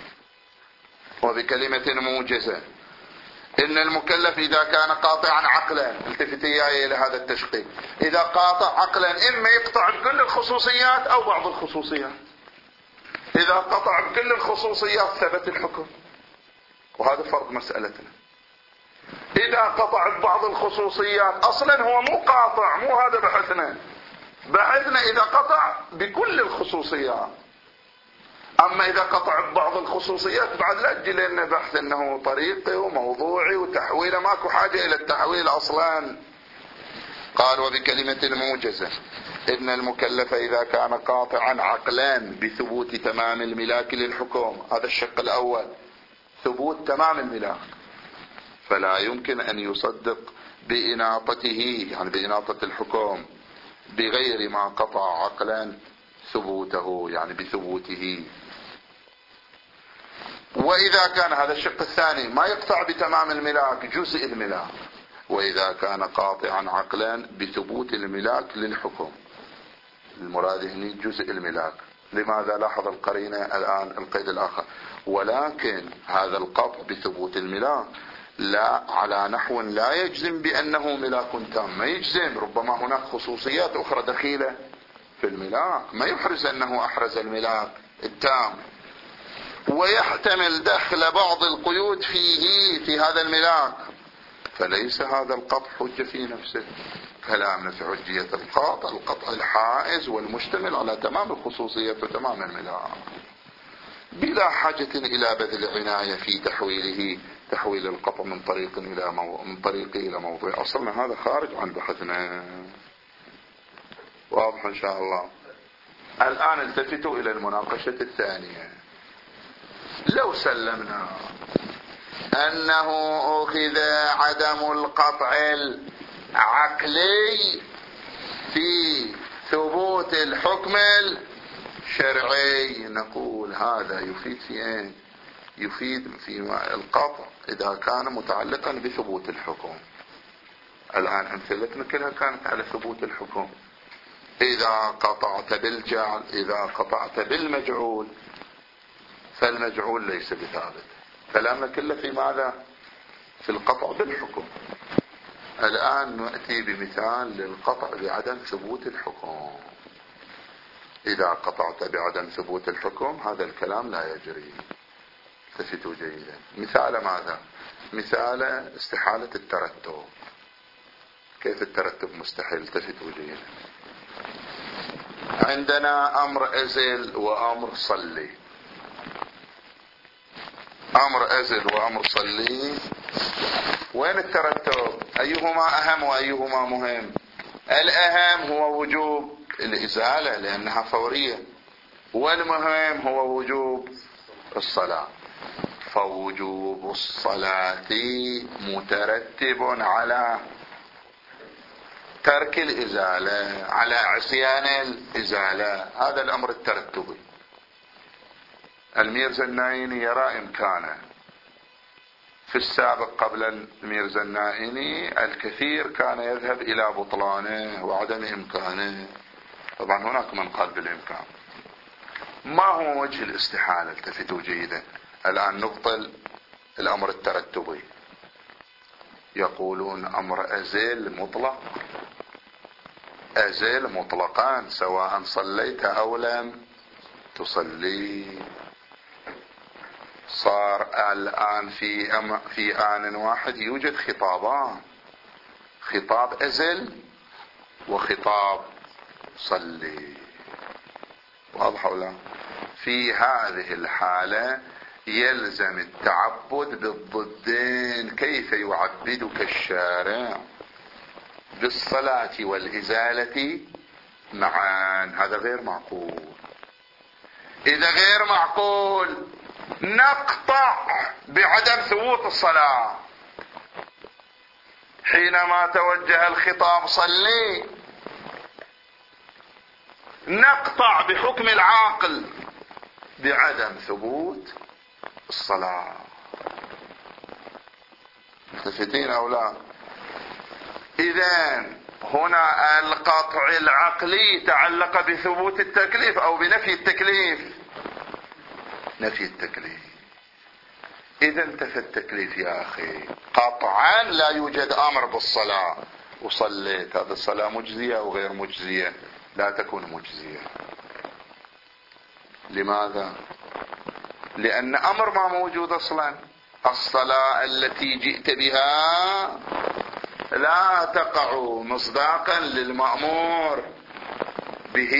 وبكلمة موجزة: إن المكلف إذا كان قاطعا عقلا، التفت إياي إلى هذا التشقيق، إذا قاطع عقلا إما يقطع بكل الخصوصيات أو بعض الخصوصيات. إذا قطع بكل الخصوصيات ثبت الحكم، وهذا فرض مسألتنا. إذا قطع ببعض الخصوصيات أصلا هو مو قاطع، مو هذا بحثنا. بحثنا إذا قطع بكل الخصوصيات. أما إذا قطع ببعض الخصوصيات بعد لا تجي لنا بحث أنه طريقي وموضوعي وتحويله، ماكو حاجة إلى التحويل أصلا. قال: وبكلمة موجزة: إن المكلف إذا كان قاطعا عقلا بثبوت تمام الملاك للحكم، هذا الشق الأول، ثبوت تمام الملاك، فلا يمكن أن يصدق بإناطته يعني بإناطة الحكم بغير ما قطع عقلا ثبوته يعني بثبوته. وإذا كان هذا الشق الثاني ما يقطع بتمام الملاك، جزء الملاك. وإذا كان قاطعا عقلا بثبوت الملاك للحكم، المراد هنا جزء الملاك. لماذا؟ لاحظ القرينة الآن القيد الآخر: ولكن هذا القطع بثبوت الملاك لا على نحو لا يجزم بأنه ملاك تام. ما يجزم، ربما هناك خصوصيات أخرى دخيلة في الملاك ما يحرز أنه أحرز الملاك التام، ويحتمل دخل بعض القيود فيه في هذا الملاك، فليس هذا القطع حجة في نفسه. كلامنا في حجية القطع القطع الحائز والمشتمل على تمام الخصوصية وتمام الملاك، بلا حاجة إلى بذل عناية في تحويله تحويل القطع من طريق إلى مو... من طريقه إلى موضوع. أصلنا هذا خارج عن بحثنا. واضح إن شاء الله. الآن التفتوا إلى المناقشة الثانية. لو سلمنا أنه أخذ عدم القطع العقلي في ثبوت الحكم الشرعي، نقول هذا يفيد في ايه؟ يفيد في القطع إذا كان متعلقا بثبوت الحكم. الآن أمثلتنا كلها كانت على ثبوت الحكم. إذا قطعت بالجعل، إذا قطعت بالمجعول، فالمجعول ليس بثابت. كلامنا كله في ماذا؟ في القطع بالحكم. الآن نأتي بمثال للقطع بعدم ثبوت الحكم. إذا قطعت بعدم ثبوت الحكم هذا الكلام لا يجري. التفتوا جيدا. مثال ماذا؟ مثال استحالة الترتب. كيف الترتب مستحيل؟ التفتوا جيدا. عندنا أمر أزل وأمر صلي. أمر أزل وأمر صلي، وين الترتب؟ أيهما أهم وأيهما مهم؟ الأهم هو وجوب الإزالة لأنها فورية، والمهم هو وجوب الصلاة. فوجوب الصلاة مترتب على ترك الإزالة، على عصيان الإزالة. هذا الأمر الترتبي. الميرزا النائني يرى إمكانه. في السابق قبل الميرزا النائني الكثير كان يذهب إلى بطلانه وعدم إمكانه. طبعا هناك من قال بالإمكان. ما هو وجه الاستحالة؟ التفتوا جيدا. الآن نبطل الأمر الترتبي. يقولون أمر أزل مطلق، أزل مطلقان سواء صليت أو لم تصلي. صار الآن في أم في آن واحد يوجد خطابان، خطاب أزل وخطاب صلي. واضح ولا؟ في هذه الحالة يلزم التعبد بالضدين. كيف يعبدك الشارع؟ بالصلاة والإزالة معا. هذا غير معقول. إذا غير معقول نقطع بعدم ثبوت الصلاة. حينما توجه الخطاب صلي نقطع بحكم العاقل بعدم ثبوت الصلاة. ملتفتين أو لا؟ إذن هنا القطع العقلي تعلق بثبوت التكليف أو بنفي التكليف. نفي التكليف. إذا انتفى التكليف يا أخي قطعا لا يوجد أمر بالصلاة وصليت، هذا الصلاة مجزية أو غير مجزية؟ لا تكون مجزية. لماذا؟ لأن أمر ما موجود أصلا. الصلاة التي جئت بها لا تقع مصداقا للمأمور به.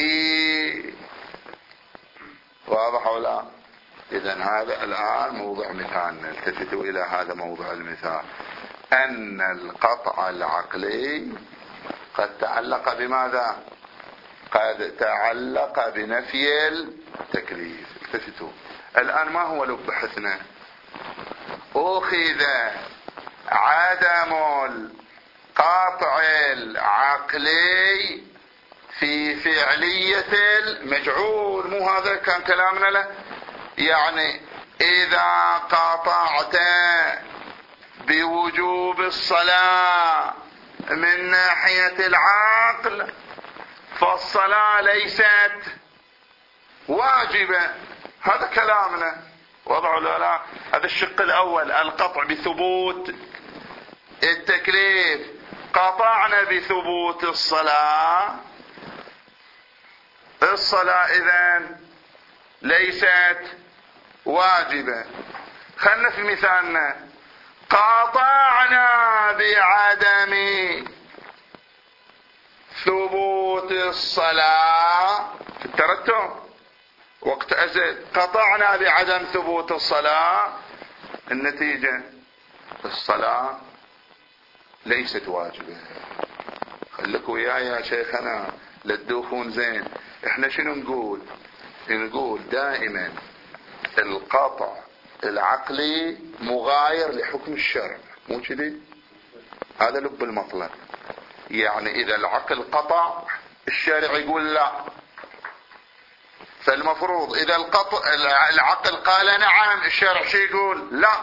واضح ولا؟ إذن هذا الآن موضع مثال. نلتفت إلى هذا موضع المثال، أن القطع العقلي قد تعلق بماذا؟ قد تعلق بنفي التكليف. التفتوا الآن ما هو لب بحثنا؟ أخذ عدم القطع العقلي في فعلية المجعول. مو هذا كان كلامنا له؟ يعني إذا قطعت بوجوب الصلاة من ناحية العقل فالصلاة ليست واجبة. هذا كلامنا. وضعوا لا؟ هذا الشق الأول، القطع بثبوت التكليف. قطعنا بثبوت الصلاة، الصلاة إذن ليست واجبة. خلنا في مثالنا، قطعنا بعدم ثبوت الصلاة في الترتب وقت أزل، قطعنا بعدم ثبوت الصلاة، النتيجة الصلاة ليست واجبة. خليك وياي يا شيخنا للدوخون زين. احنا شنو نقول؟ نقول دائما القطع العقلي مغاير لحكم الشرع، مو كذي؟ هذا لب المطلب. يعني اذا العقل قطع الشارع يقول لا، فالمفروض اذا القطع العقل قال نعم الشارع شي يقول لا.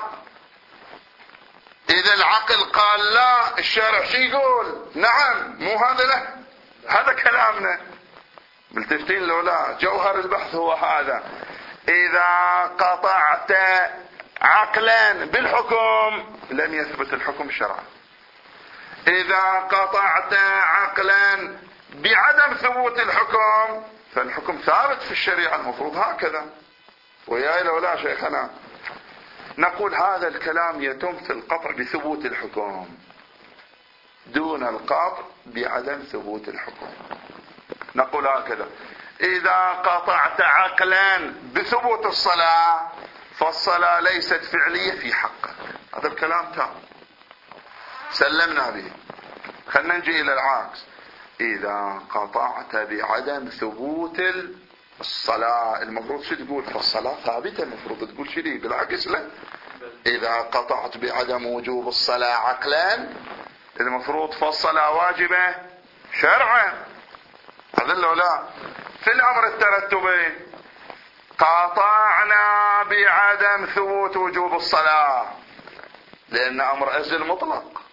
اذا العقل قال لا الشارع شي يقول نعم. مو هذا له؟ هذا كلامنا. ملتفتين لو لا؟ جوهر البحث هو هذا. اذا قطعت عقلا بالحكم لم يثبت الحكم الشرعي. اذا قطعت عقلا بعدم ثبوت الحكم فالحكم ثابت في الشريعة. المفروض هكذا. وياي لو لا شيخنا؟ نقول هذا الكلام يتم في القطع بثبوت الحكم دون القطع بعدم ثبوت الحكم. نقول هكذا: إذا قطعت عقلا بثبوت الصلاة فالصلاة ليست فعلية في حقك. هذا الكلام تام سلمنا به. خلنا نجي إلى العكس. إذا قطعت بعدم ثبوت الصلاة المفروض شو تقول؟ فالصلاة ثابتة. المفروض تقول شو دي؟ بالعكس لا. إذا قطعت بعدم وجوب الصلاة عقلا المفروض فالصلاة واجبة شرعا. هذا لو لا؟ في الأمر الترتبي قطعنا بعدم ثبوت وجوب الصلاة لأن أمر أزل مطلق،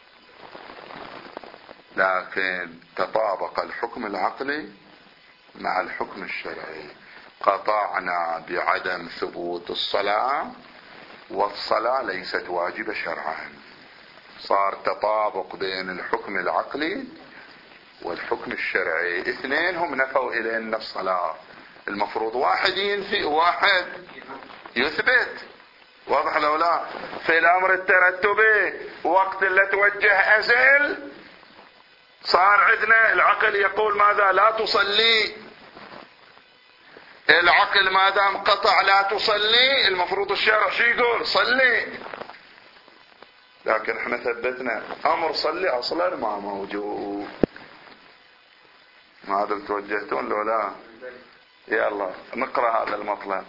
لكن تطابق الحكم العقلي مع الحكم الشرعي. قطعنا بعدم ثبوت الصلاة والصلاة ليست واجبة شرعا. صار تطابق بين الحكم العقلي والحكم الشرعي. اثنين هم نفوا إلينا الصلاة. المفروض واحد ينفي وواحد يثبت. واضح لو لا؟ في الامر الترتبي وقت اللي توجه ازل صار عندنا العقل يقول ماذا؟ لا تصلي. العقل ما دام قطع لا تصلي، المفروض الشارع شو يقول؟ صلي. لكن احنا ثبتنا امر صلي اصلا ما موجود. ما هذا توجهتون لو لا؟ يلا نقرأ هذا المطلب.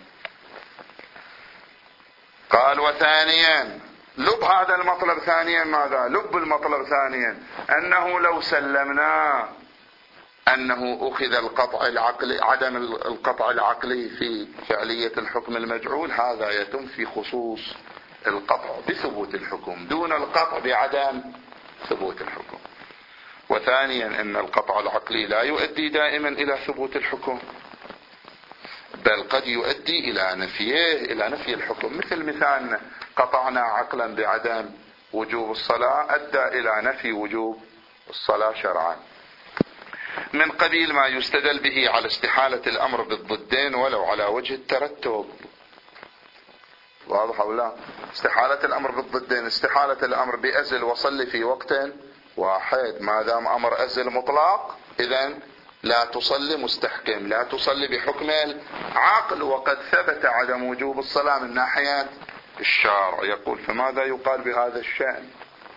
قال وثانيا لب هذا المطلب ثانيا ماذا؟ لب المطلب ثانيا انه لو سلمنا انه اخذ القطع العقلي، عدم القطع العقلي في فعلية الحكم المجعول، هذا يتم في خصوص القطع بثبوت الحكم دون القطع بعدم ثبوت الحكم. وثانيا ان القطع العقلي لا يؤدي دائما الى ثبوت الحكم، بل قد يؤدي الى نفيه، الى نفي الحكم. مثل مثالنا قطعنا عقلا بعدم وجوب الصلاة ادى الى نفي وجوب الصلاة شرعا، من قبيل ما يستدل به على استحالة الامر بالضدين ولو على وجه الترتب. واضح او لا؟ استحالة الامر بالضدين، استحالة الامر بأزل وصلي في وقت واحد، ما دام امر أزل مطلق اذن لا تصلي مستحكم، لا تصلي بحكم العقل، وقد ثبت عدم وجوب الصلاة من ناحية الشارع. يقول فماذا يقال بهذا الشأن؟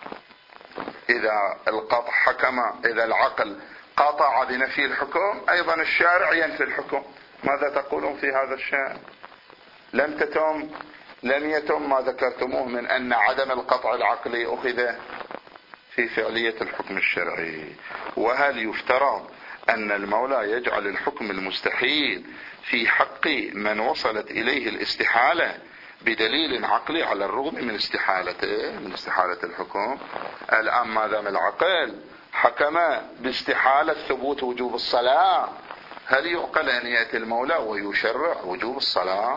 اذا القطع حكم، اذا العقل قطع بنفي الحكم ايضا الشارع ينفي الحكم، ماذا تقولون في هذا الشأن؟ لم تتم لم يتم ما ذكرتموه من ان عدم القطع العقلي اخذ في فعلية الحكم الشرعي. وهل يفترض ان المولى يجعل الحكم المستحيل في حق من وصلت اليه الاستحالة بدليل عقلي على الرغم من استحالته من استحالة الحكم؟ الان ما دام العقل حكم باستحالة ثبوت وجوب الصلاة، هل يعقل ان يأتي المولى ويشرع وجوب الصلاة؟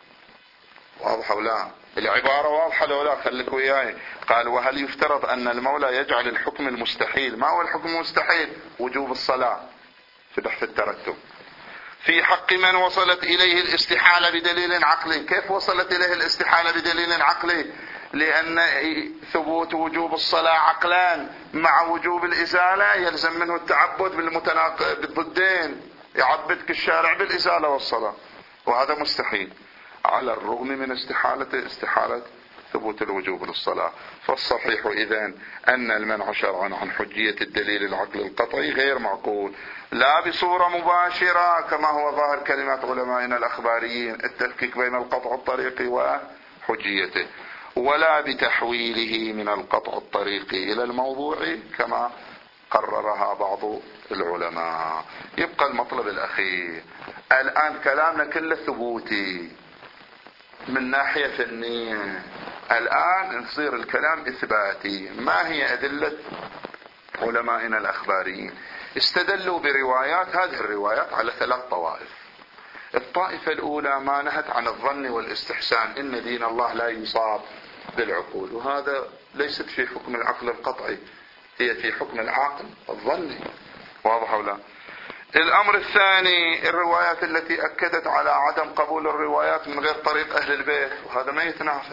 واضح او لا؟ العبارة واضحة لو لا؟ خليك وياي. قال وهل يفترض ان المولى يجعل الحكم المستحيل، ما هو الحكم المستحيل؟ وجوب الصلاة في بحث الترتب، في حق من وصلت اليه الاستحالة بدليل عقلي. كيف وصلت اليه الاستحالة بدليل عقلي؟ لان ثبوت وجوب الصلاة عقلان مع وجوب الازالة يلزم منه التعبد بالمتناقض بالضدين، يعبدك الشارع بالازالة والصلاة، وهذا مستحيل على الرغم من استحالة استحالة ثبوت الوجوب للصلاة. فالصحيح إذن أن المنع شرعا عن حجية الدليل العقل القطعي غير معقول، لا بصورة مباشرة كما هو ظاهر كلمات علمائنا الأخباريين التفكيك بين القطع الطريقي وحجيته، ولا بتحويله من القطع الطريقي إلى الموضوعي كما قررها بعض العلماء. يبقى المطلب الأخير الآن كلامنا كله ثبوتي من ناحية فنية، الآن نصير الكلام إثباتي. ما هي أدلة علمائنا الأخباريين؟ استدلوا بروايات، هذه الروايات على ثلاث طوائف. الطائفة الأولى ما نهت عن الظن والاستحسان، إن دين الله لا يصاب بالعقول، وهذا ليست في حكم العقل القطعي، هي في حكم العقل الظني. واضح ولا؟ الأمر الثاني الروايات التي أكدت على عدم قبول الروايات من غير طريق أهل البيت، وهذا ما يتنافى.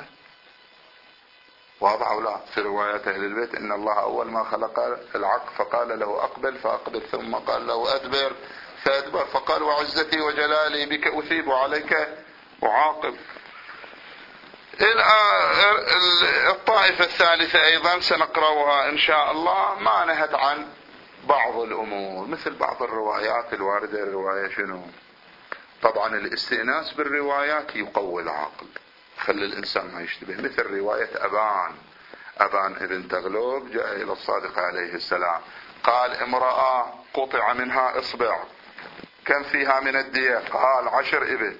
واضح ولا؟ في روايات أهل البيت إن الله أول ما خلق العقل فقال له أقبل فأقبل، ثم قال له أدبر فأدبر، فقال وعزتي وجلالي بك أثيب وعليك أعاقب. الطائفة الثالثة أيضا سنقرأها إن شاء الله، ما نهت عن بعض الأمور مثل بعض الروايات الواردة. الرواية شنو؟ طبعا الاستئناس بالروايات يقوي العقل، خلي الإنسان ما يشتبه. مثل رواية أبان أبان ابن تغلب جاء إلى الصادق عليه السلام قال امرأة قطع منها إصبع، كم فيها من الدية؟ قال عشر إبل.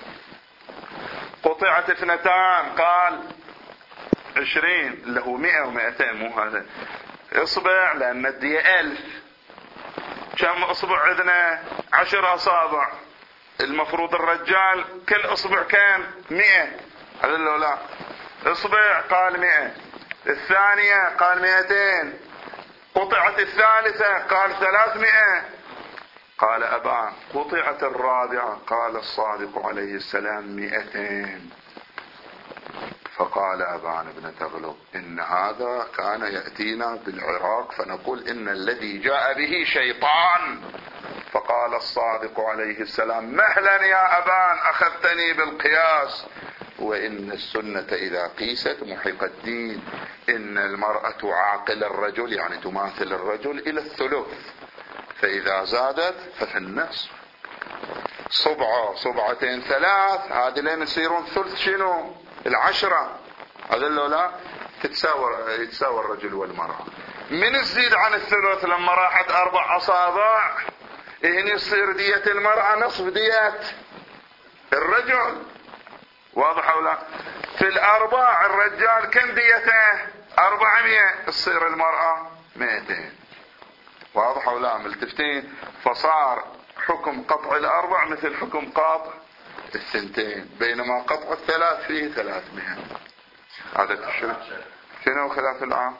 قطعت اثنتان، قال عشرين، له مئة ومئتين، مو هذا إصبع لأن الدية ألف. كم إصبع عندنا؟ عشر أصابع، المفروض الرجال كل إصبع كان مئة، هذا لو لا إصبع قال مئة. الثانية قال مئتين، قطعت الثالثة قال ثلاثمئة. قال أبان قطعت الرابعة، قال الصادق عليه السلام مئتين. فقال أبان بن تغلب إن هذا كان يأتينا بالعراق فنقول إن الذي جاء به شيطان. فقال الصادق عليه السلام مهلا يا أبان أخذتني بالقياس، وإن السنة إذا قيست محق الدين. إن المرأة عاقل الرجل يعني تماثل الرجل إلى الثلث، فإذا زادت ففي النصف. صبعة صبعتين ثلاث هذين يصيرون ثلث شنو العشرة، هذا لا تتساوى يتساوى الرجل والمرأة. من تزيد عن الثلث لما راحت أربع أصابع هنا يصير دية المرأة نصف دية الرجل. واضح ولا؟ في الأرباع الرجال كم ديته؟ أربعمية، تصير المرأة مئتين. واضح ولا؟ ملتفتين. فصار حكم قطع الأربع مثل حكم قطع الثنتين، بينما قطع الثلاث فيه ثلاثمائة. هذا الشرك شنو خلاف العام؟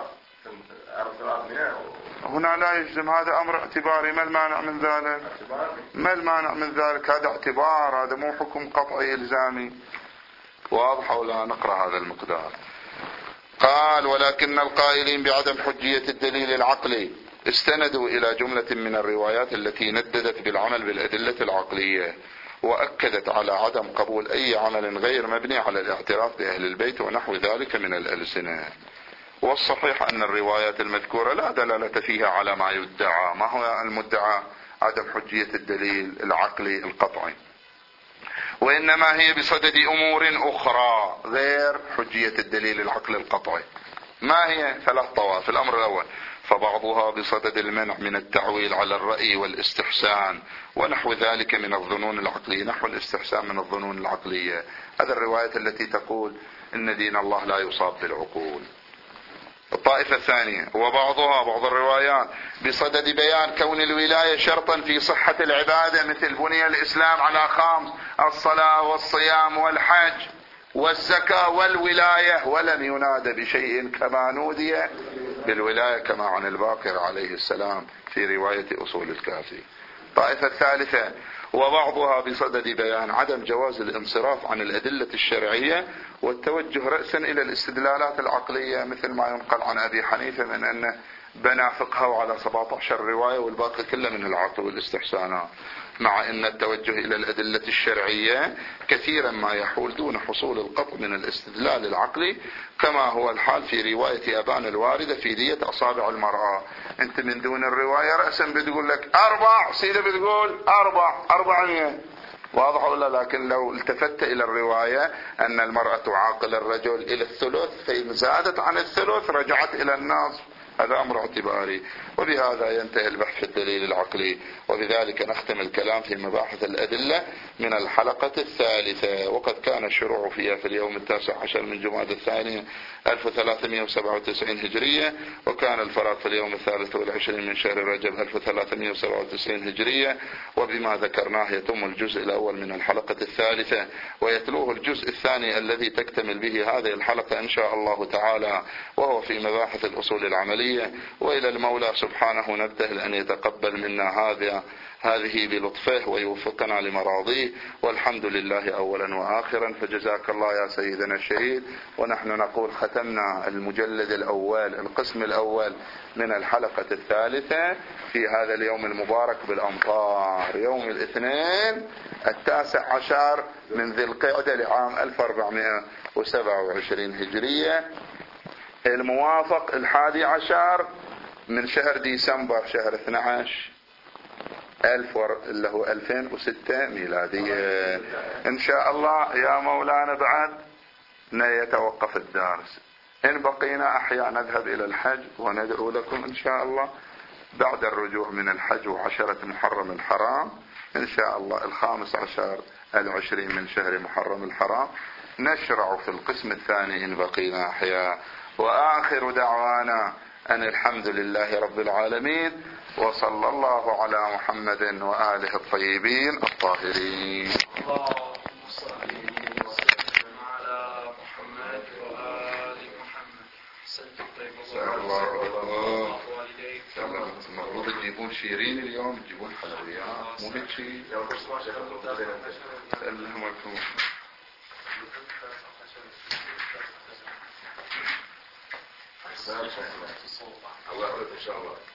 هنا لا يجزم، هذا أمر اعتباري. ما المانع من ذلك؟ ما المانع من ذلك؟ هذا اعتبار، هذا مو حكم قطعي إلزامي. واضح ولا؟ نقرأ هذا المقدار. قال ولكن القائلين بعدم حجية الدليل العقلي استندوا إلى جملة من الروايات التي نددت بالعمل بالأدلة العقلية، وأكدت على عدم قبول أي عمل غير مبني على الاعتراف بأهل البيت ونحو ذلك من الألسنة. والصحيح أن الروايات المذكورة لا دلالة فيها على ما يدعى. ما هو المدعى؟ عدم حجية الدليل العقلي القطعي، وإنما هي بصدد أمور أخرى غير حجية الدليل العقلي القطعي. ما هي؟ ثلاث طوائف. الأمر الأول فبعضها بصدد المنع من التعويل على الرأي والاستحسان ونحو ذلك من الظنون العقلية. نحو الاستحسان من الظنون العقلية، هذا الرواية التي تقول إن دين الله لا يصاب بالعقول. الطائفة الثانية وبعضها بعض الروايات بصدد بيان كون الولاية شرطا في صحة العبادة، مثل بني الإسلام على خمس: الصلاة والصيام والحج والزكاة والولاية، ولم ينادى بشيء كما نودي بالولاية كما عن الباقر عليه السلام في رواية أصول الكافي. الطائفة الثالثة وبعضها بصدد بيان عدم جواز الانصراف عن الأدلة الشرعية والتوجه رأسا إلى الاستدلالات العقلية، مثل ما ينقل عن أبي حنيفة من أنه بنى فقهه على سبعة عشر رواية والباقي كله من العقل والاستحسانات، مع أن التوجه إلى الأدلة الشرعية كثيرا ما يحول دون حصول القطع من الاستدلال العقلي، كما هو الحال في رواية أبان الواردة في دية أصابع المرأة. أنت من دون الرواية رأسا بتقول لك أربع، سيدة بتقول أربع أربعمية. واضح ولا؟ لكن لو التفت إلى الرواية أن المرأة عاقل الرجل إلى الثلث، فإن زادت عن الثلث رجعت إلى النصف. هذا أمر اعتباري. وبهذا ينتهي البحث في الدليل العقلي، وبذلك نختم الكلام في مباحث الأدلة من الحلقة الثالثة. وقد كان الشروع فيها في اليوم التاسع عشر من جمادى الثانية ألف وثلاثمائة وسبعة وتسعين هجرية، وكان الفراغ في اليوم الثالث والعشرين من شهر رجب ألف وثلاثمائة وسبعة وتسعين هجرية. وبما ذكرناه يتم الجزء الأول من الحلقة الثالثة، ويتلوه الجزء الثاني الذي تكتمل به هذه الحلقة إن شاء الله تعالى، وهو في مباحث الأصول العملية. وإلى المولى سبحانه نبتهل أن يتقبل منا هذا هذه بلطفه ويوفقنا لمراضيه، والحمد لله أولا وآخرا. فجزاك الله يا سيدنا الشهيد. ونحن نقول ختمنا المجلد الأول القسم الأول من الحلقة الثالثة في هذا اليوم المبارك بالأمطار، يوم الاثنين التاسع عشر من ذي القعدة لعام ألف وأربعمائة وسبعة وعشرين هجرية، الموافق الحادي عشر من شهر ديسمبر شهر اثني عشر ألف اللي هو ألفين وستة ميلادية. إن شاء الله يا مولانا بعد يتوقف الدرس، إن بقينا أحياء نذهب إلى الحج وندعو لكم إن شاء الله بعد الرجوع من الحج وعشرة محرم الحرام إن شاء الله الخامس عشر العشرين من شهر محرم الحرام نشرع في القسم الثاني إن بقينا أحياء. وآخر دعوانا أن الحمد لله رب العالمين، وصلى الله على محمد وآله الطيبين الطاهرين. اللهم صل وسلم على محمد وآل محمد. سلم طيب الله والديك. المفروض تجيبون شيرين اليوم، تجيبون حلويات، مو هيك شيء؟ اللهم الله يرضى ان شاء الله.